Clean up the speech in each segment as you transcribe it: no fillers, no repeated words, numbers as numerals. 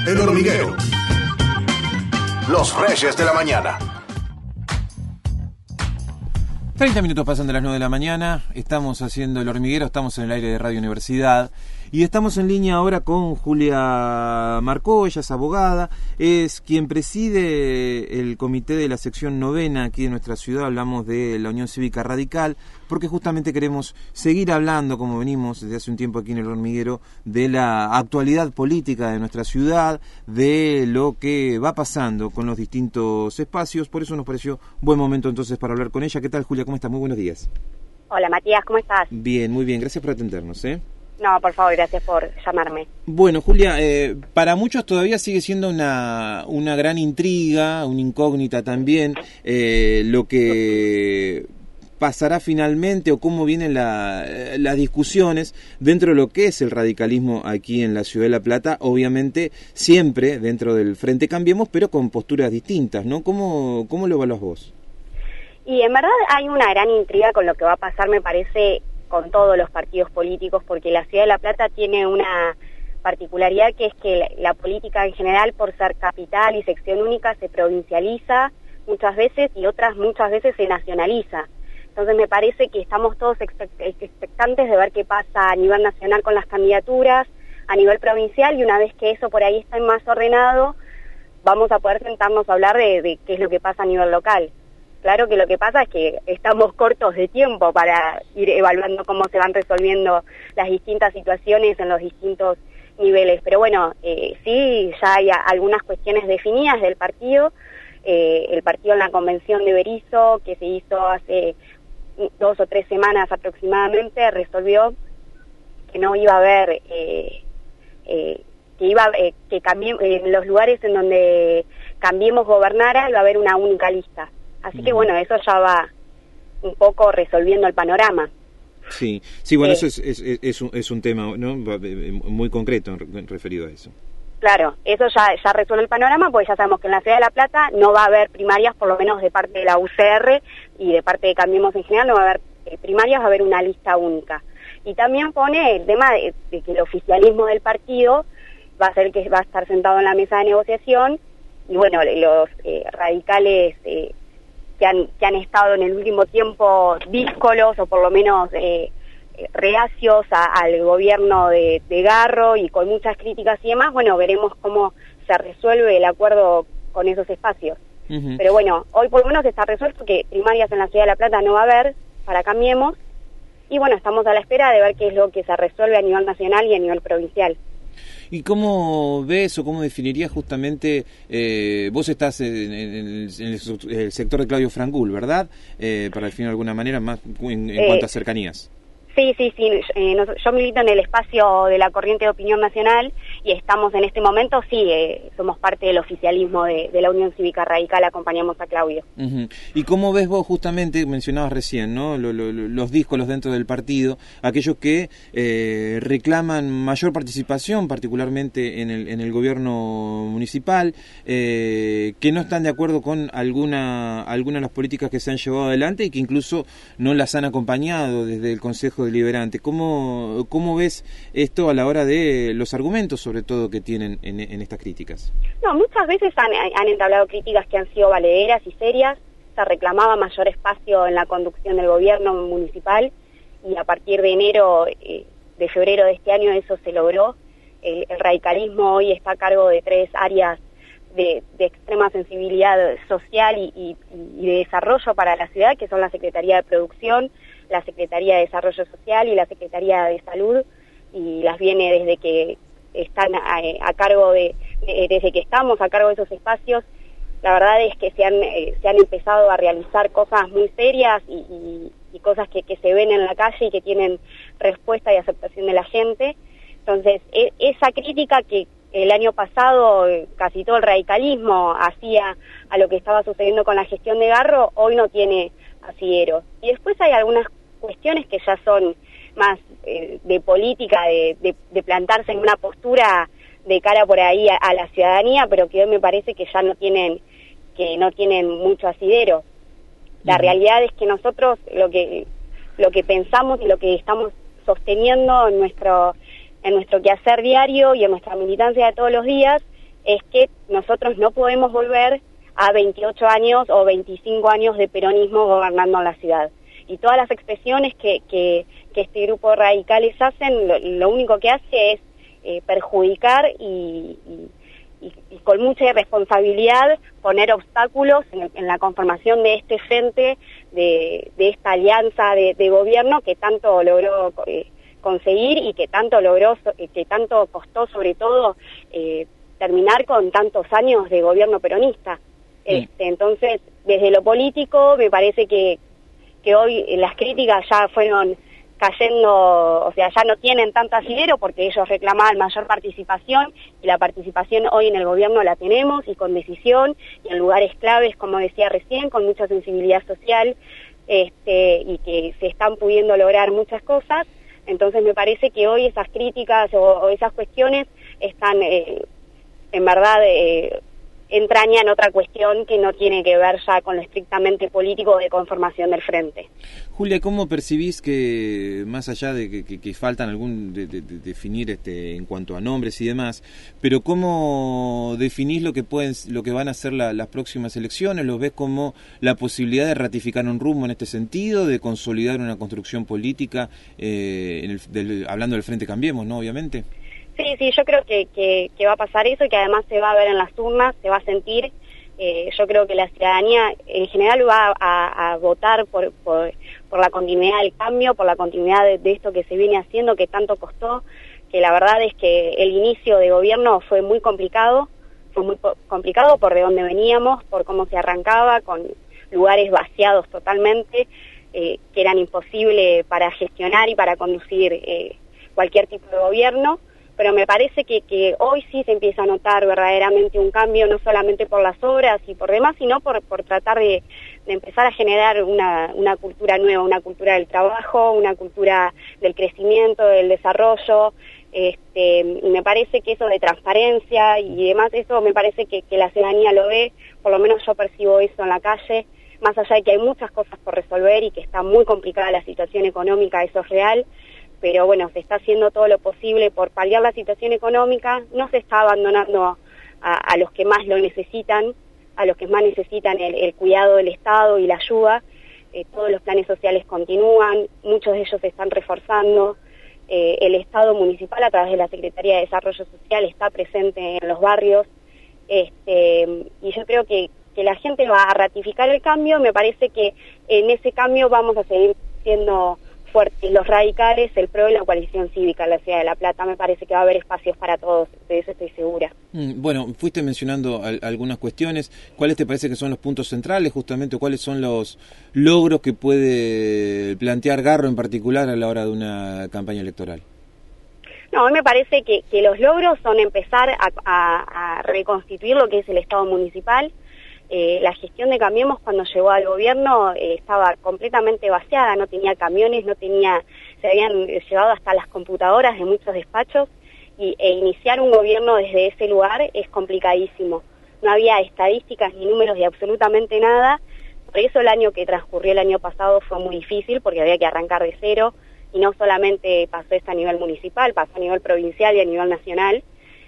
El Hormiguero. Los Reyes de la Mañana. 30 minutos pasan de las 9 de la mañana, estamos haciendo El Hormiguero, estamos en el aire de Radio Universidad y estamos en línea ahora con Julia Marcó. Ella es abogada, es quien preside el comité de la sección 9 aquí en nuestra ciudad. Hablamos de la Unión Cívica Radical porque justamente queremos seguir hablando, como venimos desde hace un tiempo aquí en El Hormiguero, de la actualidad política de nuestra ciudad, de lo que va pasando con los distintos espacios. Por eso nos pareció buen momento entonces para hablar con ella. ¿Qué tal, Julia? ¿Cómo estás? Muy buenos días. Hola, Matías, ¿cómo estás? Bien, muy bien. Gracias por atendernos, No, por favor, gracias por llamarme. Bueno, Julia, para muchos todavía sigue siendo una gran intriga, una incógnita también, lo que pasará finalmente o cómo vienen las discusiones dentro de lo que es el radicalismo aquí en la ciudad de La Plata, obviamente siempre dentro del Frente Cambiemos, pero con posturas distintas, ¿no? ¿Cómo lo evaluás vos? Y en verdad hay una gran intriga con lo que va a pasar, me parece, con todos los partidos políticos, porque la ciudad de La Plata tiene una particularidad que es que la política en general, por ser capital y sección única, se provincializa muchas veces y otras muchas veces se nacionaliza. Entonces me parece que estamos todos expectantes de ver qué pasa a nivel nacional con las candidaturas, a nivel provincial, y una vez que eso por ahí está más ordenado, vamos a poder sentarnos a hablar de qué es lo que pasa a nivel local. Claro que lo que pasa es que estamos cortos de tiempo para ir evaluando cómo se van resolviendo las distintas situaciones en los distintos niveles. Pero bueno, sí, ya hay algunas cuestiones definidas del partido. El partido en la convención de Berisso, que se hizo hace 2 o 3 semanas aproximadamente, resolvió que no iba a haber, que Cambiemos, en los lugares en donde Cambiemos gobernara, iba a haber una única lista. Así que bueno, eso ya va un poco resolviendo el panorama. Sí, bueno, eso es un tema, ¿no?, muy concreto referido a eso. Claro, eso ya resuelve el panorama, porque ya sabemos que en la ciudad de La Plata no va a haber primarias, por lo menos de parte de la UCR y de parte de Cambiemos en general, no va a haber primarias, va a haber una lista única. Y también pone el tema de que el oficialismo del partido va a ser que va a estar sentado en la mesa de negociación, y bueno, los radicales que han estado en el último tiempo díscolos o por lo menos reacios al gobierno de Garro y con muchas críticas y demás, bueno, veremos cómo se resuelve el acuerdo con esos espacios. Uh-huh. Pero bueno, hoy por lo menos está resuelto que primarias en la ciudad de La Plata no va a haber para Cambiemos, y bueno, estamos a la espera de ver qué es lo que se resuelve a nivel nacional y a nivel provincial. ¿Y cómo ves o cómo definirías justamente, vos estás en el sector de Claudio Frangul, ¿verdad? Para definir de alguna manera más en cuanto a cercanías. Sí, yo milito en el espacio de la Corriente de Opinión Nacional y estamos en este momento, somos parte del oficialismo de la Unión Cívica Radical, acompañamos a Claudio. Uh-huh. ¿Y cómo ves vos justamente, mencionabas recién, ¿no?, los díscolos dentro del partido, aquellos que reclaman mayor participación, particularmente en el gobierno municipal, que no están de acuerdo con alguna de las políticas que se han llevado adelante y que incluso no las han acompañado desde el Consejo Deliberante? ¿Cómo ves esto a la hora de los argumentos, sobre todo, que tienen en estas críticas? No, muchas veces han entablado críticas que han sido valederas y serias. Se reclamaba mayor espacio en la conducción del gobierno municipal y a partir de de febrero de este año eso se logró. El radicalismo hoy está a cargo de 3 áreas de extrema sensibilidad social y de desarrollo para la ciudad, que son la Secretaría de Producción, la Secretaría de Desarrollo Social y la Secretaría de Salud, y las viene desde que están a cargo desde que estamos a cargo de esos espacios. La verdad es que se han empezado a realizar cosas muy serias y cosas que se ven en la calle y que tienen respuesta y aceptación de la gente. Entonces, esa crítica que el año pasado casi todo el radicalismo hacía a lo que estaba sucediendo con la gestión de Garro, hoy no tiene asidero. Y después hay algunas cuestiones que ya son más de política, de plantarse en una postura de cara por ahí a la ciudadanía, pero que hoy me parece que ya no tienen mucho asidero. La realidad es que nosotros lo que pensamos y lo que estamos sosteniendo en nuestro quehacer diario y en nuestra militancia de todos los días es que nosotros no podemos volver a 28 años o 25 años de peronismo gobernando en la ciudad. Y todas las expresiones que este grupo de radicales hacen, lo único que hace es perjudicar y con mucha irresponsabilidad poner obstáculos en la conformación de este frente, de esta alianza de gobierno que tanto logró conseguir y que tanto costó sobre todo terminar con tantos años de gobierno peronista. Entonces, desde lo político, me parece que hoy las críticas ya fueron cayendo, o sea, ya no tienen tanto asidero porque ellos reclamaban mayor participación y la participación hoy en el gobierno la tenemos y con decisión y en lugares claves, como decía recién, con mucha sensibilidad social y que se están pudiendo lograr muchas cosas. Entonces me parece que hoy esas críticas o esas cuestiones están en verdad entrañan otra cuestión que no tiene que ver ya con lo estrictamente político de conformación del frente. Julia, ¿cómo percibís que, más allá de que faltan de definir en cuanto a nombres y demás, pero cómo definís lo que van a ser las próximas elecciones? ¿Los ves como la posibilidad de ratificar un rumbo en este sentido, de consolidar una construcción política, hablando del Frente Cambiemos, ¿no? Obviamente. Sí, yo creo que va a pasar eso y que además se va a ver en las urnas, se va a sentir. Yo creo que la ciudadanía en general va a votar por la continuidad del cambio, por la continuidad de esto que se viene haciendo, que tanto costó, que la verdad es que el inicio de gobierno fue muy complicado por de dónde veníamos, por cómo se arrancaba, con lugares vaciados totalmente, que eran imposibles para gestionar y para conducir cualquier tipo de gobierno. Pero me parece que hoy sí se empieza a notar verdaderamente un cambio, no solamente por las obras y por demás, sino por tratar de empezar a generar una cultura nueva, una cultura del trabajo, una cultura del crecimiento, del desarrollo, y me parece que eso de transparencia y demás, eso me parece que la ciudadanía lo ve, por lo menos yo percibo eso en la calle, más allá de que hay muchas cosas por resolver y que está muy complicada la situación económica, eso es real. Pero bueno, se está haciendo todo lo posible por paliar la situación económica, no se está abandonando a los que más lo necesitan, a los que más necesitan el cuidado del Estado y la ayuda. Todos los planes sociales continúan, muchos de ellos se están reforzando. El Estado municipal, a través de la Secretaría de Desarrollo Social, está presente en los barrios. Y yo creo que la gente va a ratificar el cambio. Me parece que en ese cambio vamos a seguir siendo fuertes los radicales, el PRO y la coalición cívica en la ciudad de La Plata. Me parece que va a haber espacios para todos, de eso estoy segura. Bueno, fuiste mencionando algunas cuestiones. ¿Cuáles te parece que son los puntos centrales, justamente? ¿Cuáles son los logros que puede plantear Garro en particular a la hora de una campaña electoral? No, a mí me parece que los logros son empezar a reconstituir lo que es el Estado municipal. La gestión de Cambiemos cuando llegó al gobierno estaba completamente vaciada, no tenía camiones, se habían llevado hasta las computadoras de muchos despachos e iniciar un gobierno desde ese lugar es complicadísimo. No había estadísticas ni números de absolutamente nada, por eso el año que transcurrió el año pasado fue muy difícil porque había que arrancar de cero y no solamente pasó esto a nivel municipal, pasó a nivel provincial y a nivel nacional.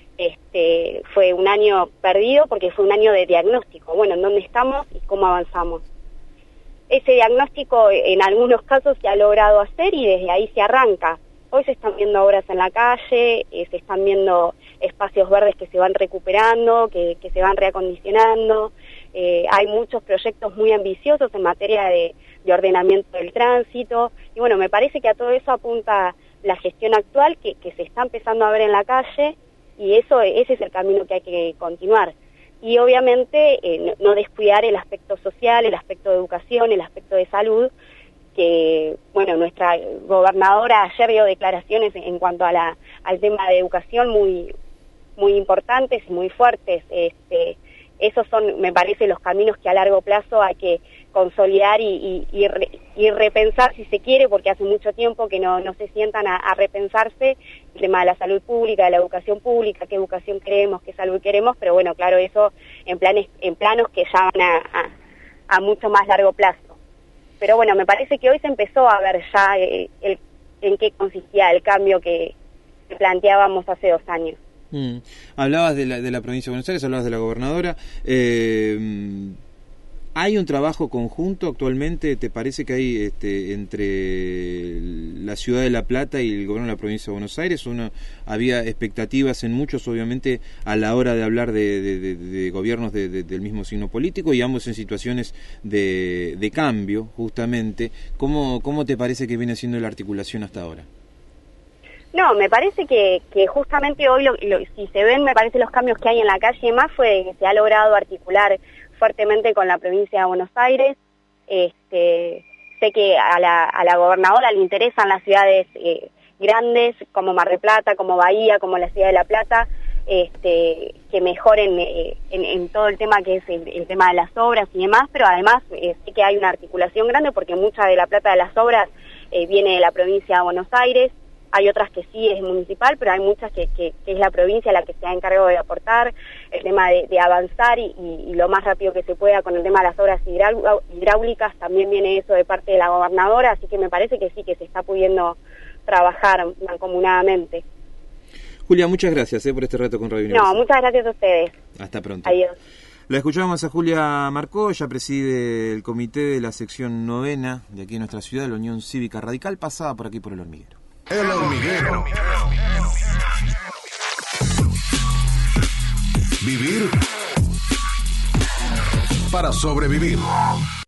Fue un año perdido porque fue un año de diagnóstico, bueno, en dónde estamos y cómo avanzamos. Ese diagnóstico en algunos casos se ha logrado hacer y desde ahí se arranca. Hoy se están viendo obras en la calle, se están viendo espacios verdes que se van recuperando, que se van reacondicionando, hay muchos proyectos muy ambiciosos en materia de ordenamiento del tránsito, y bueno, me parece que a todo eso apunta la gestión actual que se está empezando a ver en la calle, y ese es el camino que hay que continuar. Y obviamente no descuidar el aspecto social, el aspecto de educación, el aspecto de salud, que bueno, nuestra gobernadora ayer dio declaraciones en cuanto a al tema de educación muy importantes y muy fuertes. Esos son, me parece, los caminos que a largo plazo hay que consolidar y repensar si se quiere, porque hace mucho tiempo que no se sientan a repensarse el tema de la salud pública, de la educación pública, qué educación queremos, qué salud queremos, pero bueno, claro, eso en planos que ya van a mucho más largo plazo. Pero bueno, me parece que hoy se empezó a ver ya en qué consistía el cambio que planteábamos hace 2 años. Hablabas de la provincia de Buenos Aires, hablabas de la gobernadora. ¿Hay un trabajo conjunto actualmente? ¿Te parece que hay entre la ciudad de La Plata y el gobierno de la provincia de Buenos Aires? Había expectativas en muchos, obviamente, a la hora de hablar de gobiernos del mismo signo político, y ambos en situaciones de cambio, justamente. ¿Cómo te parece que viene siendo la articulación hasta ahora? No, me parece que justamente hoy, si se ven, me parece los cambios que hay en la calle y más, fue que se ha logrado articular fuertemente con la provincia de Buenos Aires. Sé que a la gobernadora le interesan las ciudades grandes, como Mar del Plata, como Bahía, como la ciudad de La Plata, que mejoren en todo el tema que es el tema de las obras y demás, pero además sé que hay una articulación grande porque mucha de la plata de las obras viene de la provincia de Buenos Aires. Hay otras que sí es municipal, pero hay muchas que es la provincia la que se ha encargado de aportar el tema de avanzar y lo más rápido que se pueda con el tema de las obras hidráulicas. También viene eso de parte de la gobernadora, así que me parece que sí, que se está pudiendo trabajar mancomunadamente. Julia, muchas gracias por este rato con Radio Universidad. No, muchas gracias a ustedes. Hasta pronto. Adiós. La escuchábamos a Julia Marcó, ella preside el comité de la sección 9 de aquí en nuestra ciudad, la Unión Cívica Radical, pasada por aquí por El Hormiguero. El Hormiguero. Vivir para sobrevivir.